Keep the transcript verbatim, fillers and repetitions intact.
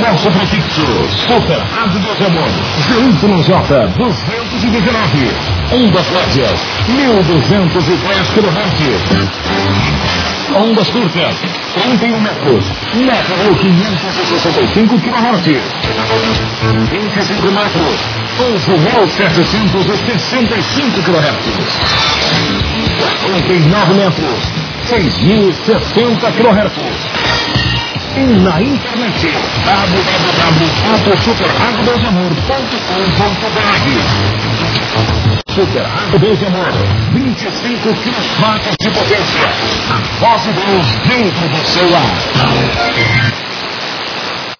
nosso prefixo. Super Rádio Deus Amor, Z Y J duzentos e dezenove. Ondas médias, mil duzentos e dez quilohertz. Ondas curtas, trinta e um metros, método quinhentos e sessenta e cinco quilohertz. vinte e cinco metros, onze mil setecentos e sessenta e cinco quilohertz. quarenta e nove metros, seis mil e sessenta quilohertz. E na internet, w w w ponto super rádio deus amor ponto com ponto b r. Super Rádio Deus Amor, vinte e cinco quilowatts de potência. A voz de Deus dentro do seu lar.